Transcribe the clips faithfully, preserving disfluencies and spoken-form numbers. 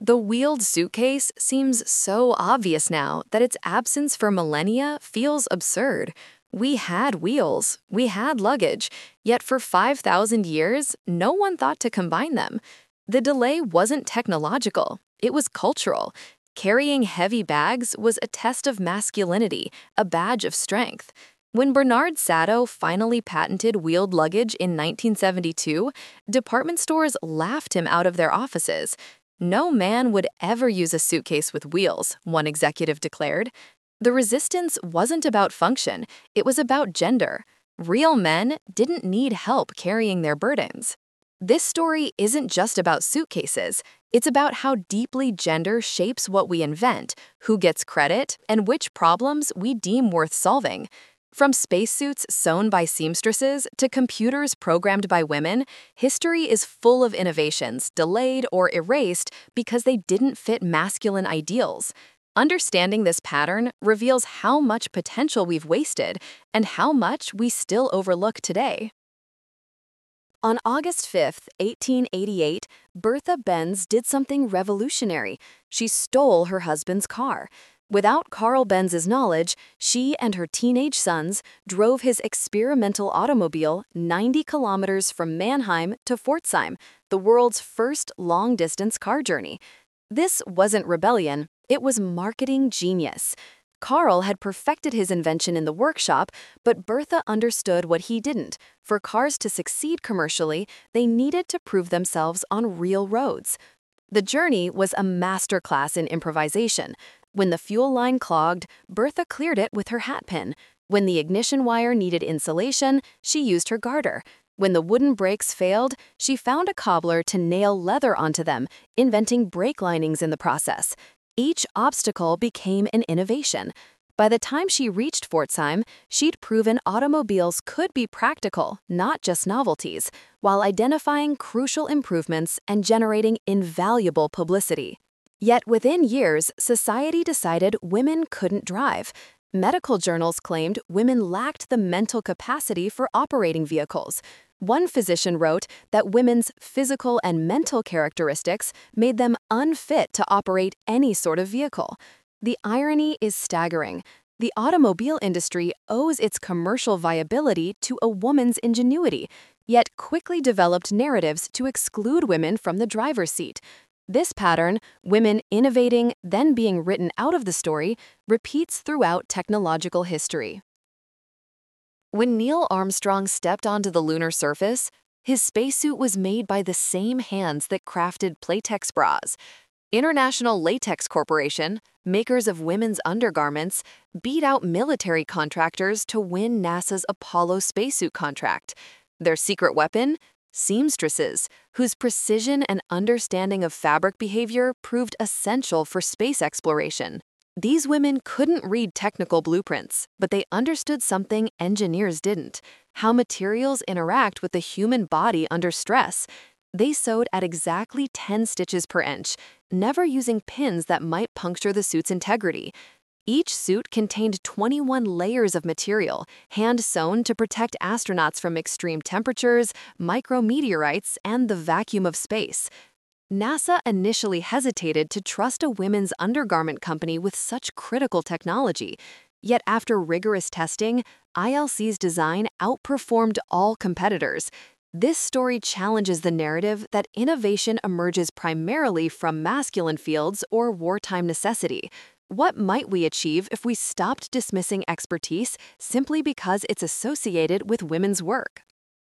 The wheeled suitcase seems so obvious now that its absence for millennia feels absurd. We had wheels, we had luggage, yet for five thousand years, no one thought to combine them. The delay wasn't technological, it was cultural. Carrying heavy bags was a test of masculinity, a badge of strength. When Bernard Sato finally patented wheeled luggage in nineteen seventy-two, department stores laughed him out of their offices. No man would ever use a suitcase with wheels, one executive declared. The resistance wasn't about function, it was about gender. Real men didn't need help carrying their burdens. This story isn't just about suitcases, it's about how deeply gender shapes what we invent, who gets credit, and which problems we deem worth solving. From spacesuits sewn by seamstresses to computers programmed by women, history is full of innovations delayed or erased because they didn't fit masculine ideals. Understanding this pattern reveals how much potential we've wasted and how much we still overlook today. On August fifth, eighteen eighty-eight, Bertha Benz did something revolutionary. She stole her husband's car. Without Carl Benz's knowledge, she and her teenage sons drove his experimental automobile ninety kilometers from Mannheim to Pforzheim, the world's first long-distance car journey. This wasn't rebellion, it was marketing genius. Carl had perfected his invention in the workshop, but Bertha understood what he didn't. For cars to succeed commercially, they needed to prove themselves on real roads. The journey was a masterclass in improvisation. When the fuel line clogged, Bertha cleared it with her hat pin. When the ignition wire needed insulation, she used her garter. When the wooden brakes failed, she found a cobbler to nail leather onto them, inventing brake linings in the process. Each obstacle became an innovation. By the time she reached Pforzheim, she'd proven automobiles could be practical, not just novelties, while identifying crucial improvements and generating invaluable publicity. Yet within years, society decided women couldn't drive. Medical journals claimed women lacked the mental capacity for operating vehicles. One physician wrote that women's physical and mental characteristics made them unfit to operate any sort of vehicle. The irony is staggering. The automobile industry owes its commercial viability to a woman's ingenuity, yet quickly developed narratives to exclude women from the driver's seat. This pattern, women innovating, then being written out of the story, repeats throughout technological history. When Neil Armstrong stepped onto the lunar surface, his spacesuit was made by the same hands that crafted Playtex bras. International Latex Corporation, makers of women's undergarments, beat out military contractors to win NASA's Apollo spacesuit contract. Their secret weapon? Seamstresses, whose precision and understanding of fabric behavior proved essential for space exploration. These women couldn't read technical blueprints, but they understood something engineers didn't: how materials interact with the human body under stress. They sewed at exactly ten stitches per inch, never using pins that might puncture the suit's integrity. Each suit contained twenty-one layers of material, hand-sewn to protect astronauts from extreme temperatures, micrometeorites, and the vacuum of space. NASA initially hesitated to trust a women's undergarment company with such critical technology. Yet after rigorous testing, I L C's design outperformed all competitors. This story challenges the narrative that innovation emerges primarily from masculine fields or wartime necessity. What might we achieve if we stopped dismissing expertise simply because it's associated with women's work?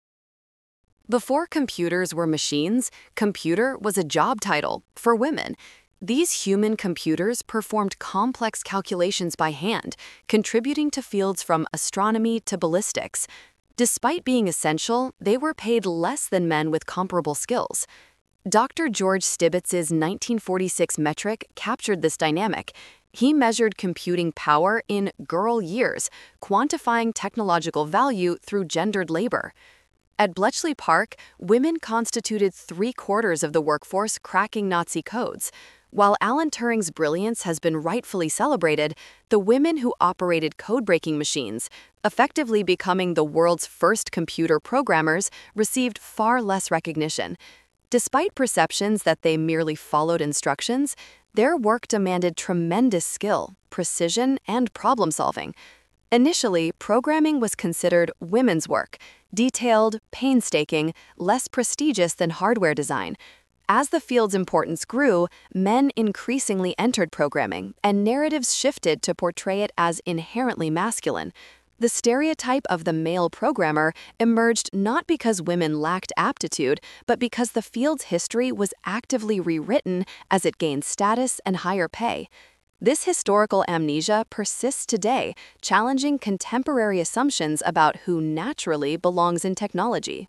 Before computers were machines, computer was a job title for women. These human computers performed complex calculations by hand, contributing to fields from astronomy to ballistics. Despite being essential, they were paid less than men with comparable skills. Doctor George Stibitz's nineteen forty-six metric captured this dynamic. He measured computing power in girl years, quantifying technological value through gendered labor. At Bletchley Park, women constituted three-quarters of the workforce cracking Nazi codes. While Alan Turing's brilliance has been rightfully celebrated, the women who operated code-breaking machines, effectively becoming the world's first computer programmers, received far less recognition. Despite perceptions that they merely followed instructions, their work demanded tremendous skill, precision, and problem solving. Initially, programming was considered women's work, detailed, painstaking, less prestigious than hardware design. As the field's importance grew, men increasingly entered programming, and narratives shifted to portray it as inherently masculine. The stereotype of the male programmer emerged not because women lacked aptitude, but because the field's history was actively rewritten as it gained status and higher pay. This historical amnesia persists today, challenging contemporary assumptions about who naturally belongs in technology.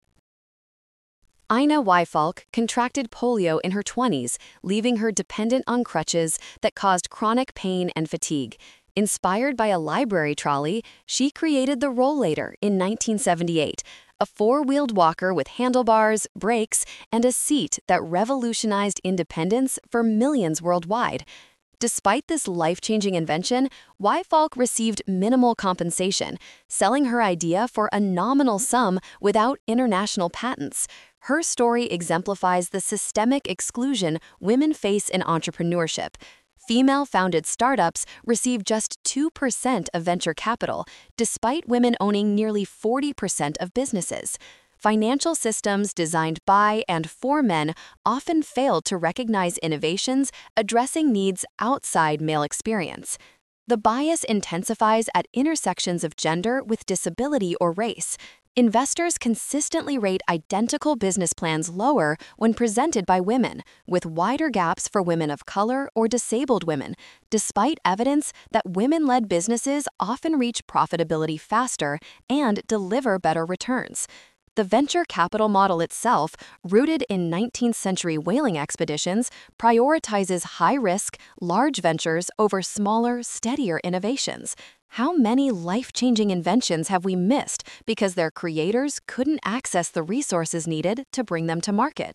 Ina Wyfalk contracted polio in her twenties, leaving her dependent on crutches that caused chronic pain and fatigue. Inspired by a library trolley, she created the Rollator in nineteen seventy-eight, a four-wheeled walker with handlebars, brakes, and a seat that revolutionized independence for millions worldwide. Despite this life-changing invention, Wyfalk received minimal compensation, selling her idea for a nominal sum without international patents. Her story exemplifies the systemic exclusion women face in entrepreneurship. Female-founded startups receive just two percent of venture capital, despite women owning nearly forty percent of businesses. Financial systems designed by and for men often fail to recognize innovations addressing needs outside male experience. The bias intensifies at intersections of gender with disability or race. Investors consistently rate identical business plans lower when presented by women, with wider gaps for women of color or disabled women, despite evidence that women-led businesses often reach profitability faster and deliver better returns. The venture capital model itself, rooted in nineteenth century whaling expeditions, prioritizes high-risk, large ventures over smaller, steadier innovations. How many life-changing inventions have we missed because their creators couldn't access the resources needed to bring them to market?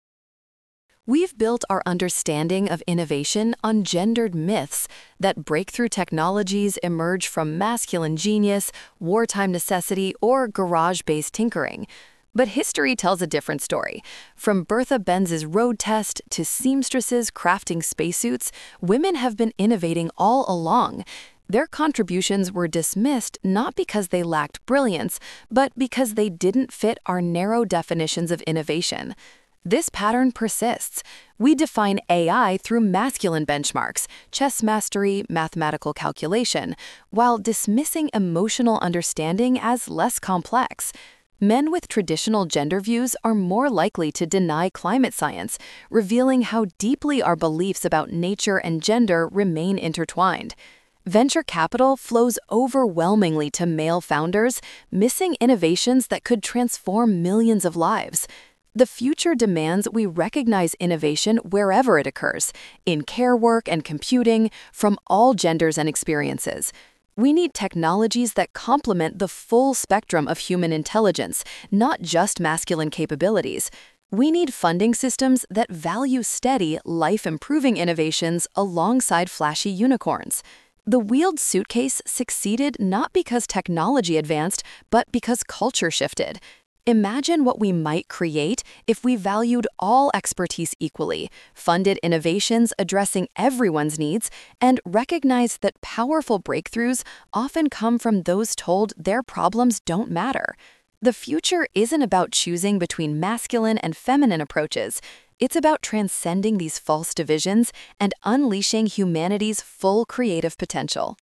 We've built our understanding of innovation on gendered myths that breakthrough technologies emerge from masculine genius, wartime necessity, or garage-based tinkering. But history tells a different story. From Bertha Benz's road test to seamstresses crafting spacesuits, women have been innovating all along. Their contributions were dismissed not because they lacked brilliance, but because they didn't fit our narrow definitions of innovation. This pattern persists. We define A I through masculine benchmarks, chess mastery, mathematical calculation, while dismissing emotional understanding as less complex. Men with traditional gender views are more likely to deny climate science, revealing how deeply our beliefs about nature and gender remain intertwined. Venture capital flows overwhelmingly to male founders, missing innovations that could transform millions of lives. The future demands we recognize innovation wherever it occurs, in care work and computing, from all genders and experiences. We need technologies that complement the full spectrum of human intelligence, not just masculine capabilities. We need funding systems that value steady, life-improving innovations alongside flashy unicorns. The wheeled suitcase succeeded not because technology advanced, but because culture shifted. Imagine what we might create if we valued all expertise equally, funded innovations addressing everyone's needs, and recognized that powerful breakthroughs often come from those told their problems don't matter. The future isn't about choosing between masculine and feminine approaches. It's about transcending these false divisions and unleashing humanity's full creative potential.